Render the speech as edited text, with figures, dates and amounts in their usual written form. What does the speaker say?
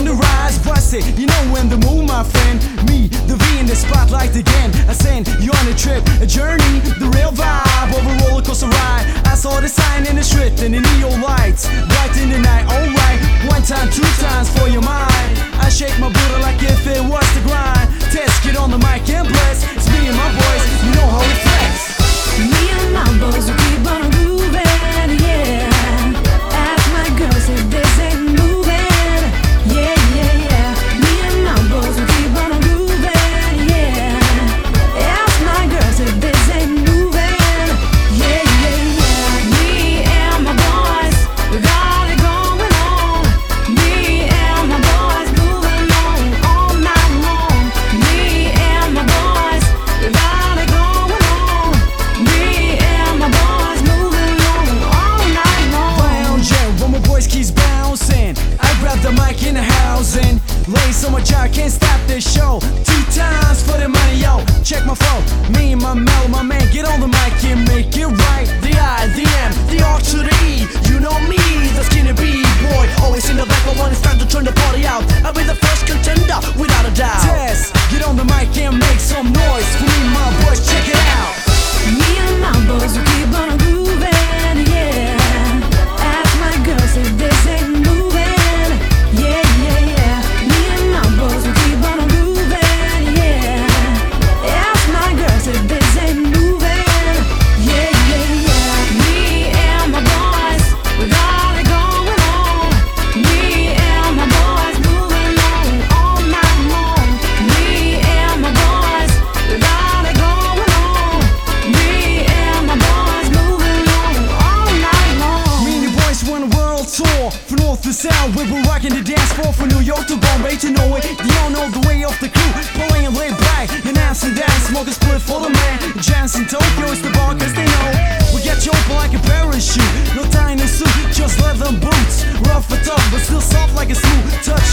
on the rise, bust it. You know when the move, my friend. Me, the V in the spotlight again. I send you on a trip, a journey, the real vibe of a roller coaster ride. I saw the sign in the street and the neon lights, bright in the night. Alright, one time, two times for your mind. I shake my booty like if it was the grind. Test, get on the mic and bless. It's me and my boys, you know how it flex. Me and my boys will keep on grooving, yeah. Ask my girls if this ain't moving, yeah, yeah, yeah. Me and my boys will keep on grooving, yeah. Ask my girls if this ain't moving, yeah, yeah, yeah. Me and my boys, we got it going on. Me and my boys moving on all night long. Me and my boys, we got it going on. Me and my boys moving on all night long. Bouncing, when my voice keeps bouncing, I grab the mic in the house and lay so much I can't stop this show. 2 times for the money, yo. Check my flow, me and my mellow, my man, get on the mic and make it right. The I, the M, the R to the E. You know me, the skinny B-boy, always in the back, but when it's time to turn the party out, I'll be the first contender, without a doubt. Test, get on the mic and make some noise for me and my boys, check it out. Me and my boys will keep on grooving, yeah. Ask my girls if this ain't moving, yeah, yeah, yeah. Me and my boys will keep on grooving, yeah. Ask my girls if this ain't moving, yeah, yeah, yeah. Me and my boys, we got it going on. Me and my boys moving on all night long. Me and my boys, we got it going on. Me and my boys moving on all night long. Me and the boys won a world tour, from north to south. We were rocking the dance floor from New York to Bombay to Norway. They all know the way of the crew, playing laid back in Amsterdam, smoking split for the man. Jams in Tokyo is the bar, cause they know we get you open like a parachute. No tie in a suit, just leather boots. Rough and tough, but still soft like a smooth touch